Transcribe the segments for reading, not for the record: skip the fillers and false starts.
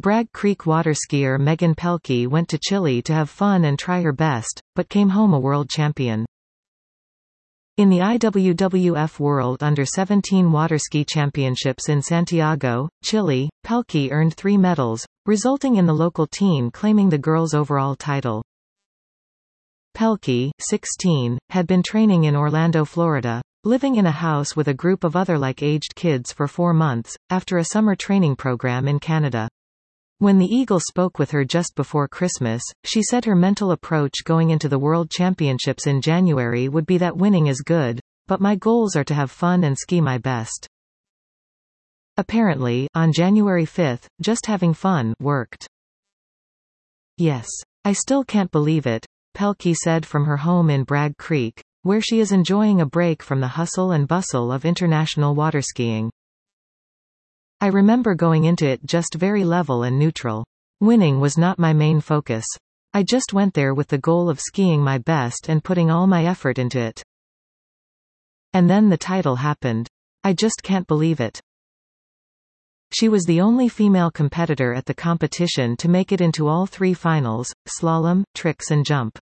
Bragg Creek waterskier Megan Pelkey went to Chile to have fun and try her best, but came home a world champion. In the IWWF World Under-17 Waterski Championships in Santiago, Chile, Pelkey earned 3 medals, resulting in the local team claiming the girls' overall title. Pelkey, 16, had been training in Orlando, Florida, living in a house with a group of other like-aged kids for 4 months, after a summer training program in Canada. When the Eagle spoke with her just before Christmas, she said her mental approach going into the World Championships in January would be that winning is good, but my goals are to have fun and ski my best. Apparently, on January 5, just having fun worked. Yes. I still can't believe it, Pelkey said from her home in Bragg Creek, where she is enjoying a break from the hustle and bustle of international waterskiing. I remember going into it just very level and neutral. Winning was not my main focus. I just went there with the goal of skiing my best and putting all my effort into it. And then the title happened. I just can't believe it. She was the only female competitor at the competition to make it into all 3 finals, slalom, tricks and jump.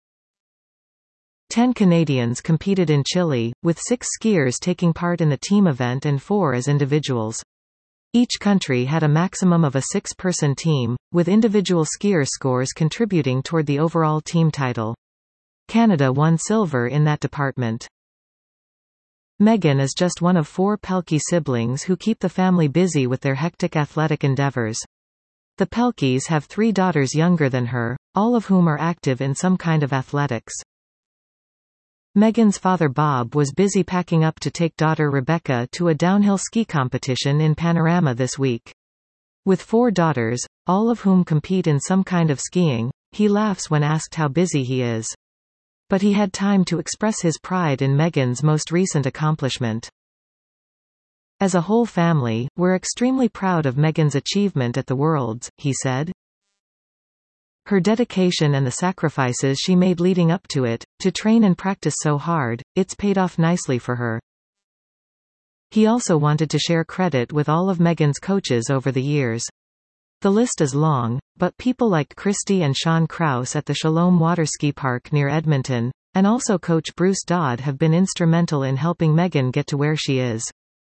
10 Canadians competed in Chile, with 6 skiers taking part in the team event and 4 as individuals. Each country had a maximum of a 6-person team, with individual skier scores contributing toward the overall team title. Canada won silver in that department. Megan is just one of 4 Pelkey siblings who keep the family busy with their hectic athletic endeavors. The Pelkeys have 3 daughters younger than her, all of whom are active in some kind of athletics. Megan's father Bob was busy packing up to take daughter Rebecca to a downhill ski competition in Panorama this week. With 4 daughters, all of whom compete in some kind of skiing, he laughs when asked how busy he is. But he had time to express his pride in Megan's most recent accomplishment. As a whole family, we're extremely proud of Megan's achievement at the Worlds, he said. Her dedication and the sacrifices she made leading up to it, to train and practice so hard, it's paid off nicely for her. He also wanted to share credit with all of Megan's coaches over the years. The list is long, but people like Christy and Sean Krause at the Shalom Waterski Park near Edmonton, and also coach Bruce Dodd have been instrumental in helping Megan get to where she is.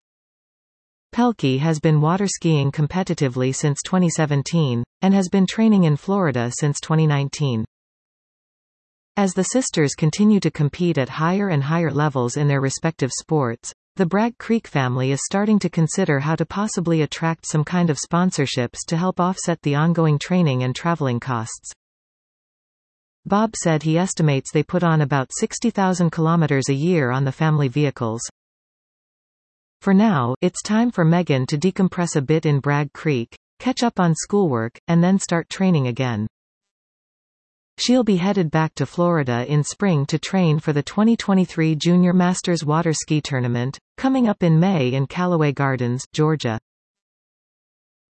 Pelkey has been waterskiing competitively since 2017, and has been training in Florida since 2019. As the sisters continue to compete at higher and higher levels in their respective sports, the Bragg Creek family is starting to consider how to possibly attract some kind of sponsorships to help offset the ongoing training and traveling costs. Bob said he estimates they put on about 60,000 kilometers a year on the family vehicles. For now, it's time for Megan to decompress a bit in Bragg Creek, catch up on schoolwork, and then start training again. She'll be headed back to Florida in spring to train for the 2023 Junior Masters Water Ski Tournament, coming up in May in Callaway Gardens, Georgia.